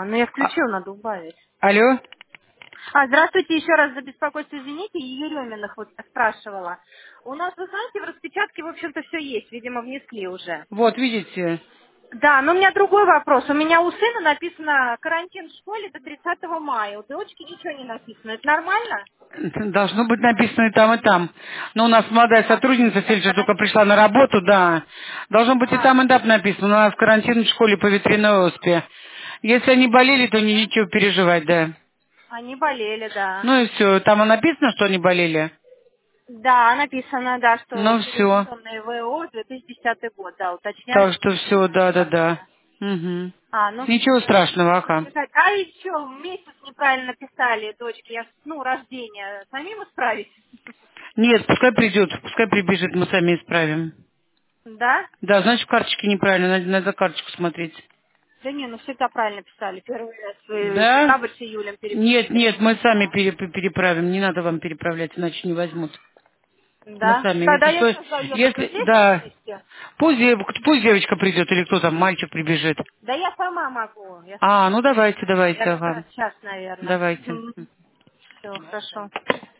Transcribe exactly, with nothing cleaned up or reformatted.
А, ну я А- включил, надо убавить. Алло? А, здравствуйте, еще раз за беспокойство, извините, Ереминых вот спрашивала. У нас, вы знаете, в распечатке, в общем-то, все есть, видимо, внесли уже. Вот, видите, Да, но у меня другой вопрос. У меня у сына написано карантин в школе до тридцатого мая. У дочки ничего не написано. Это нормально? должно быть написано и там, и там. Но у нас молодая А, сотрудница сейчас фельдшер только карантин. пришла на работу, да. Должно быть и А, там, и там написано. У нас карантин в школе по ветряной оспе. Если они болели, то не нечего переживать, да. они болели, да. Ну и все. Там и написано, что они болели? Да, написано, да, что Ну все. перенесенные ВО две тысячи десятый год, да, уточняют, Так что что все, действительно они да, да, да. болели. Угу. А, ну Ничего все, не страшного, будем ага. переживать. А еще месяц неправильно писали дочки, я, ну, рождение, самим исправить? Нет, пускай придет, пускай прибежит, мы сами исправим. Да? Да, значит, в карточке неправильно, надо, надо карточку смотреть. Да не, ну всегда правильно писали. Первый раз э, Да? декабрь с июлем Нет, перепутали. нет, мы сами Да. пере- переправим, не надо вам переправлять, иначе не возьмут. Мы Да? сами, Тогда если я что, сейчас заеду. Вы если, здесь в да, списке? пусть, дев- пусть девочка придет или кто там, мальчик прибежит. Да я сама могу, я А, сама ну могу. давайте, давайте, Я как ага, раз сейчас, наверное. давайте. Все, хорошо.